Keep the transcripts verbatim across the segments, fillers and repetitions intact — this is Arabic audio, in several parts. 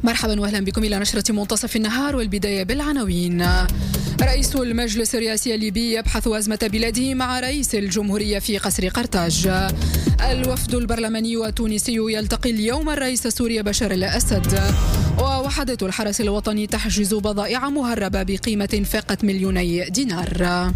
مرحبا واهلا بكم إلى نشرة منتصف النهار، والبداية بالعناوين. رئيس المجلس الرئاسي الليبي يبحث أزمة بلاده مع رئيس الجمهورية في قصر قرطاج. الوفد البرلماني التونسي يلتقي اليوم الرئيس السوري بشار الأسد. ووحدة الحرس الوطني تحجز بضائع مهربة بقيمة فاقت مليوني دينار.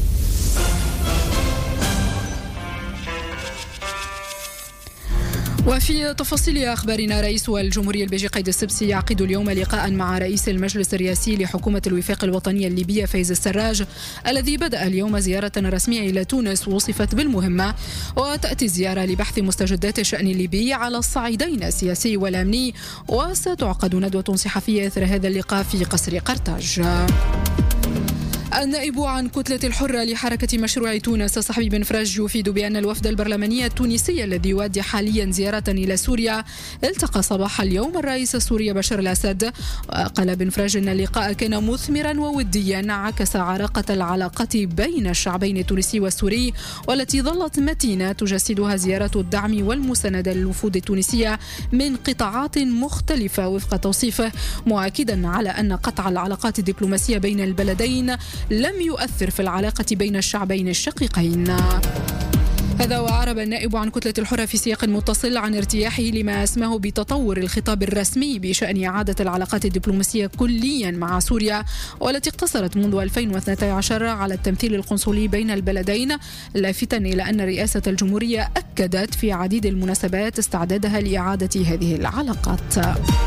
وفي تفاصيل أخبارنا، رئيس الجمهورية البيجي قيد السبسي يعقد اليوم لقاء مع رئيس المجلس الرئاسي لحكومة الوفاق الوطنية الليبية فايز السراج، الذي بدأ اليوم زيارة رسمية إلى تونس وصفت بالمهمة. وتأتي الزيارة لبحث مستجدات الشأن الليبي على الصعيدين السياسي والأمني، وستعقد ندوة صحفية إثر هذا اللقاء في قصر قرطاج. النائب عن كتلة الحرة لحركة مشروع تونس صاحبي بن فرج يفيد بأن الوفد البرلماني التونسي الذي يؤدي حاليا زيارة إلى سوريا التقى صباح اليوم الرئيس السوري بشار الأسد. وقال بن فرج أن اللقاء كان مثمرا ووديا عكس عراقة العلاقة بين الشعبين التونسي والسوري، والتي ظلت متينة تجسدها زيارة الدعم والمساندة للوفود التونسية من قطاعات مختلفة وفق توصيفه، مؤكدا على أن قطع العلاقات الدبلوماسية بين البلدين لم يؤثر في العلاقة بين الشعبين الشقيقين. هذا وأعرب النائب عن كتلة الحرة في سياق متصل عن ارتياحه لما اسمه بتطور الخطاب الرسمي بشأن إعادة العلاقات الدبلوماسية كليا مع سوريا، والتي اقتصرت منذ ألفين واثني عشر على التمثيل القنصلي بين البلدين، لافتا إلى أن رئاسة الجمهورية أكدت في عديد المناسبات استعدادها لإعادة هذه العلاقات.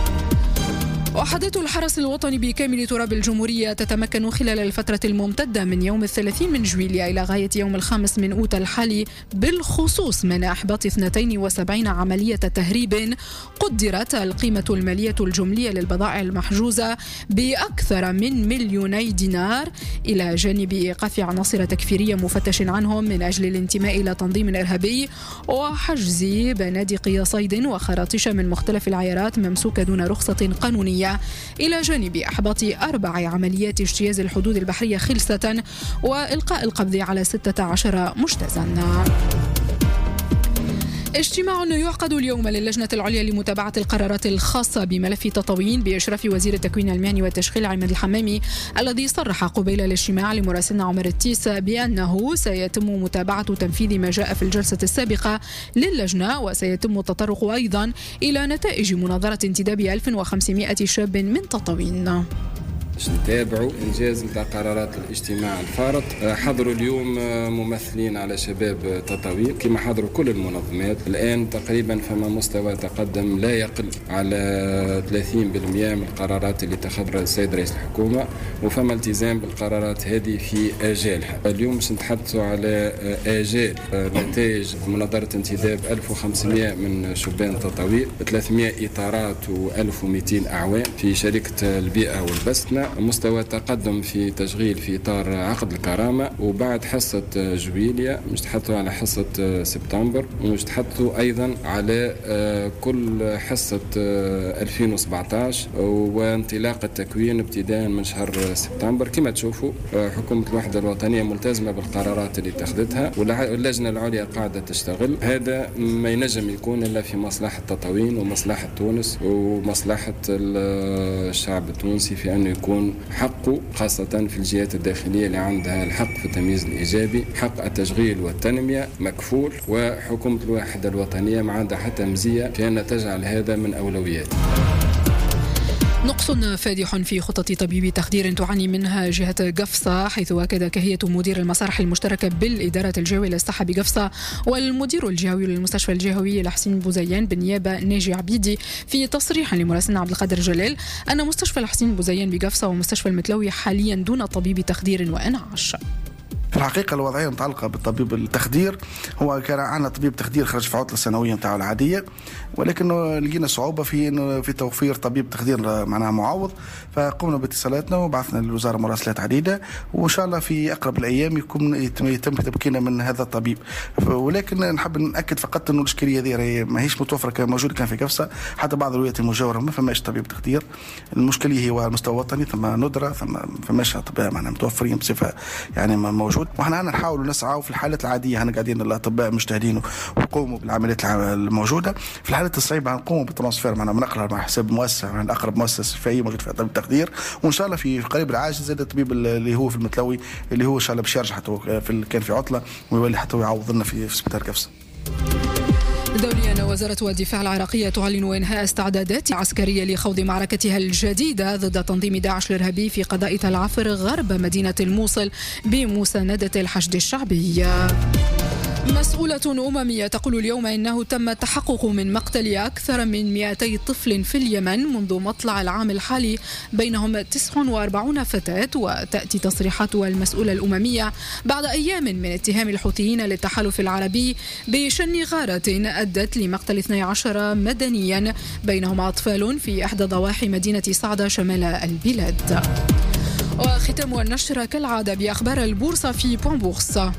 وحدة الحرس الوطني بكامل تراب الجمهورية تتمكن خلال الفترة الممتدة من يوم الثلاثين من جويلية إلى غاية يوم الخامس من أوت الحالي بالخصوص من إحباط اثنتين وسبعين عملية تهريب قدرت القيمة المالية الجملية للبضائع المحجوزة بأكثر من مليوني دينار، إلى جانب إيقاف عناصر تكفيرية مفتش عنهم من أجل الانتماء إلى تنظيم إرهابي، وحجز بنادق صيد وخراطيش من مختلف العيارات ممسوكة دون رخصة قانونية، إلى جانب إحباط أربع عمليات اجتياز الحدود البحرية خلسة وإلقاء القبض على ستة عشر مجتازا. اجتماع يعقد اليوم للجنة العليا لمتابعة القرارات الخاصة بملف تطاوين بإشراف وزير التكوين المهني والتشغيل عماد الحمامي، الذي صرح قبيل الاجتماع لمراسلنا عمر التيس بأنه سيتم متابعة تنفيذ ما جاء في الجلسة السابقة للجنة، وسيتم التطرق أيضا إلى نتائج مناظرة انتداب ألف وخمسمائة شاب من تطاوين. نتابعوا إنجاز نتاع قرارات الاجتماع الفارط. حضروا اليوم ممثلين على شباب تطاوين كما حضروا كل المنظمات. الآن تقريبا فما مستوى تقدم لا يقل على ثلاثين بالمئة من القرارات اللي اتخذها السيد رئيس الحكومة، وفما التزام بالقرارات هذه في آجالها. اليوم باش نتحدثوا على آجال نتائج مناظرة انتداب ألف وخمسمائة من شبان تطاوين، ثلاثمائة إطارات وألف ومئتين أعوان في شركة البيئة والبسنة. مستوى تقدم في تشغيل في إطار عقد الكرامة، وبعد حصة جويليا مش تحطوا على حصة سبتمبر، ومش تحطوا أيضا على كل حصة ألفين وسبعة عشر وانطلاق التكوين ابتداء من شهر سبتمبر. كما تشوفوا حكومة الوحدة الوطنية ملتزمة بالقرارات اللي اتخذتها، واللجنة العليا قاعدة تشتغل. هذا ما ينجم يكون إلا في مصلحة تطاوين ومصلحة تونس ومصلحة الشعب التونسي في أنه يكون حقه، خاصة في الجهات الداخلية اللي عندها الحق في التمييز الإيجابي، حق التشغيل والتنمية مكفول. وحكومة الوحدة الوطنية ما عندها حتى مزية في أن تجعل هذا من أولويات. نقص فادح في خطة طبيب تخدير تعاني منها جهة قفصة، حيث أكد كهية مدير المصالح المشتركة بالإدارة الجهوية للصحة بقفصة والمدير الجهوي للمستشفى الجهوي لحسين بوزيان بالنيابة ناجي عبيدي في تصريح لمراسلنا عبد القادر جلال أن مستشفى الحسين بوزيان بقفصة ومستشفى المتلوي حاليا دون طبيب تخدير وإنعاش. في الحقيقة الوضعية متعلقة بالطبيب التخدير، هو كان عندنا طبيب تخدير خرج في عطلة السنوية متاعه العادية، ولكن لقينا صعوبة في إنه في توفير طبيب تخدير معناها معوض، فقمنا باتصالاتنا وبعثنا للوزارة مراسلات عديدة، وإن شاء الله في أقرب الأيام يكون يتم تمكيننا من هذا الطبيب. ولكن نحب نأكد فقط إنه الإشكالية هذه ما هيش متوفرة كما موجود كان في قفصة، حتى بعض الولايات المجاورة ما فماش طبيب تخدير. المشكلة هي المستوى الوطني، ثم ندرة ثم فماش أطباء معناها متوفرين بصفة يعني موجود. وإحنا نحاول نسعى في الحالات العادية، هنا قاعدين الأطباء مجتهدين ويقوموا بالعمليات الموجودة. في الحالات حالة الصعيبة نقوم بالترانسفير معنا بنقلها مع حساب مؤسسة عن أقرب مؤسسة في أي موجود في طبيب التخدير، وإن شاء الله في قريب العاجل زاد الطبيب اللي هو في المتلوي اللي هو إن شاء الله باش يرجع حتى في كان في عطلة ويولي حتى يعوض لنا في سبيطار كفص. دوليا، وزارة الدفاع العراقية تعلن إنهاء استعدادات عسكرية لخوض معركتها الجديدة ضد تنظيم داعش الإرهابي في قضاء تل عفر غرب مدينة الموصل بمساندة الحشد الشعبي. مسؤولة أممية تقول اليوم إنه تم التحقق من مقتل أكثر من مئتي طفل في اليمن منذ مطلع العام الحالي، بينهم تسعة وأربعين فتاة. وتأتي تصريحات المسؤولة الأممية بعد أيام من اتهام الحوثيين للتحالف العربي بشن غارة أدت لمقتل اثني عشر مدنيا بينهم أطفال في إحدى ضواحي مدينة صعدة شمال البلاد. وختام النشرة كالعادة بأخبار البورصة في بوان بورصة.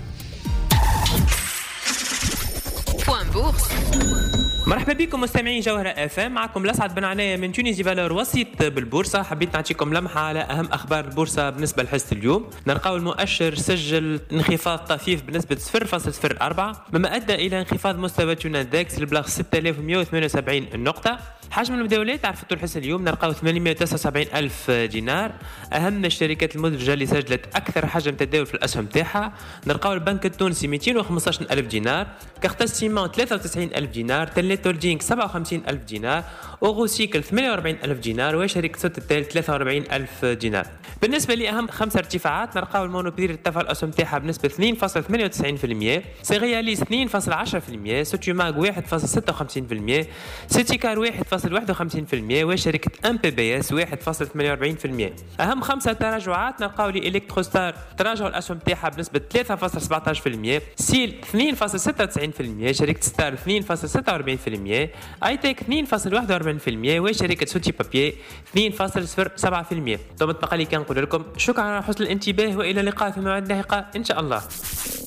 مرحبا بكم مستمعين جوهرة اف ام، معكم الاسعد بن عناية من تونيزي فالور وسيط بالبورصة. حبيت نعطيكم لمحة على اهم اخبار البورصة بالنسبة لحصة اليوم. نلقاو المؤشر سجل انخفاض طفيف بنسبة صفر فاصلة صفر أربعة مما ادى الى انخفاض مستوى توناندكس لبلاغ ستة آلاف ومئة وثمانية وسبعين نقطة. حجم المداولات عرفتوا الحصة اليوم نلقاو ثمانمئة وتسعة وسبعين ألف دينار. اهم الشركات المدرجة اللي سجلت اكثر حجم تداول في الاسهم تاعها نلقاو البنك التونسي مئتين وخمسة عشر ألف دينار، كارتاج سيمون ثلاثة وتسعين ألف دينار، تلنت هولدينغ سبعة وخمسين ألف دينار، أوغوسيكل ثمانية وأربعين ألف دينار، وشركة سوتيل ثلاثة وأربعين ألف دينار. بالنسبة لأهم خمسة ارتفاعات نلقاو المونوبير ارتفع الأسهم تاعها بنسبة اثنين فاصلة ثمانية وتسعين بالمئة، سيغياليس اثنين فاصلة عشرة بالمئة، سوتيوماغ واحد فاصلة ستة وخمسين بالمئة، سيتيكار واحد فاصلة واحد وخمسين بالمئة، وشركة ام بي بي اس واحد فاصلة ثمانية وأربعين بالمئة. أهم خمسة تراجعات نلقاو لي إلكتروستار تراجع الأسهم تاعها بنسبة ثلاثة فاصلة سبعة عشر بالمئة، سيل اثنين فاصلة ستة وتسعين بالمئة، شركة ستار اثنين فاصلة ستة وأربعين بالمئة، اي تيك اثنين فاصلة واحد وأربعين بالمئة، وشركة سوتي بابيي اثنين فاصلة صفر سبعة بالمئة. ثم تبقى لي كنقول لكم شكرا على حسن الانتباه والى اللقاء في موعد لاحق ان شاء الله.